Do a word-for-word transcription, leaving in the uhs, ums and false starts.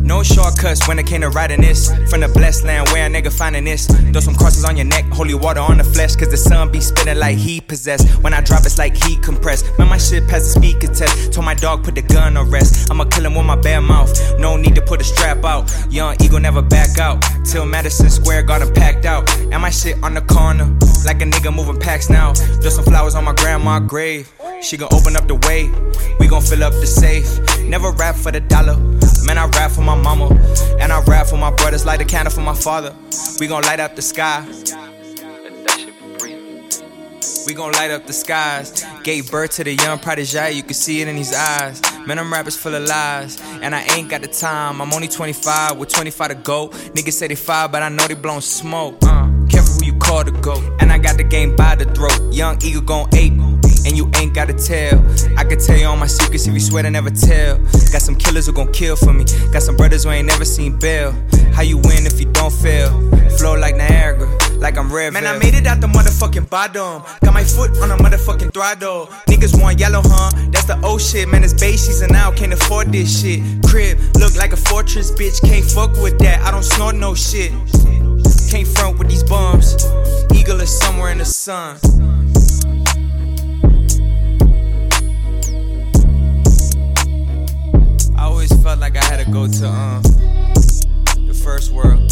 No shortcuts when it came to writing this. From the blessed land where a nigga finding this. Throw some crosses on your neck, holy water on the flesh. Cause the sun be spinning like he possessed. When I drop it's like heat compressed. Man, my shit past the speaker test. Told my dog put the gun on rest. I'ma kill him with my bare mouth. No need to put a strap out. Young eagle never back out. Till Madison Square Garden packed out. And my shit on the corner. Like a nigga moving packs now. Throw some flowers on my grandma's grave. She gon' open up the way. We gon' fill up the safe. Never rap for the dollar. Man, I rap for my mama. And I rap for my brothers like the candle for my father. We gon' light up the sky. We gon' light up the skies. Gave birth to the young prodigy, you can see it in his eyes. Man, them rappers full of lies. And I ain't got the time, I'm only twenty-five with twenty-five to go. Niggas say they five, but I know they blowin' smoke. uh, Careful who you call to go. And I got the game by the throat. Young eagle gon' ape. And you ain't gotta tell. I can tell you all my secrets if you swear to never tell. Got some killers who gon' kill for me. Got some brothers who ain't never seen bail. How you win if you don't fail? Flow like Niagara, like I'm red. Man, I made it out the motherfucking bottom. Got my foot on a motherfucking throttle. Niggas want yellow, huh? That's the old shit. Man, it's bay season now, can't afford this shit. Crib, look like a fortress, bitch. Can't fuck with that, I don't snort no shit. Can't front with these bums. Eagle is somewhere in the sun. I always felt like I had to go to um the first world.